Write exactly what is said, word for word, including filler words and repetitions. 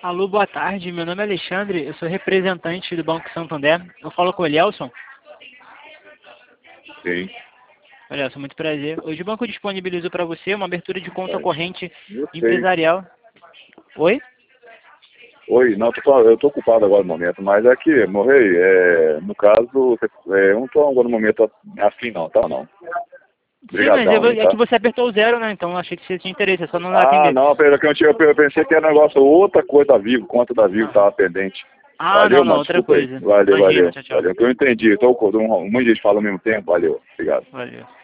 Alô, boa tarde. Meu nome é Alexandre, eu sou representante do Banco Santander. Eu falo com o Elielson. Sim. Elielson, muito prazer. Hoje o banco disponibilizou para você uma abertura de conta corrente Eu sei. empresarial. Oi? Oi, não, tô, falando- eu tô ocupado agora no momento, mas é que, morrei, é, no caso, é, eu não tô agora no momento afim não, tá não. Sim, mas Obrigadão eu- aí, é que tá? você apertou o zero, né? Então achei que você tinha interesse, é só não Ah, atender. não, pera, que eu, tinha, eu pensei que era negócio, outra coisa da Vivo, conta da Vivo Ah, tava pendente. ah, Valeu, não, não, mano, outra desculpa aí. coisa. Valeu, Imagina, valeu, tchau, tchau. valeu. Que eu entendi, tô, um monte de gente fala ao mesmo tempo, valeu, obrigado. Valeu.